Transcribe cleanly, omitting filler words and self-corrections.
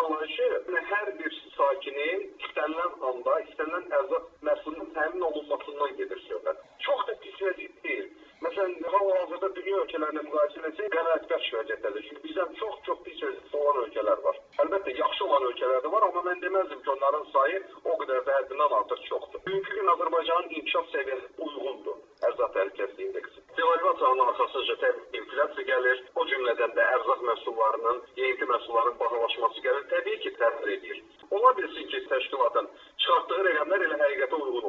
anlayışı hər bir sakinin istənilən anda, istənilən ərzaq məhsulunun təmin olunmasından gedir söhbət. Çox da pis vəziyyət deyil. Məsələn, hal-hazırda dünya ölkələrinə müqayisə etsək, qənaətbəxş vəziyyətdədir. Çünki bizdən çox pis vəziyyətdə olan ölkələr var. Əlbəttə, yaxşı olan ölkələr də var, amma mən deməzdim ki, onların sayı o qədər də həddindən artıq çoxdur. Bugünkü gün Azərbaycanın inkişaf səviyyəsi uyğundur ərzaq təhlükəsizliyi indeksi. Devalvasiyanın arxasınca təbii inflyasiya gəlir, o cümlədən də ərzaq məhsullarının, yeyinti məhsullarının bahalaşması gəlir, təbii ki, təsir edir. Ola bilsin ki, təşkilatın çıxartdığı rəqəmlər elə həqiqətə uyğun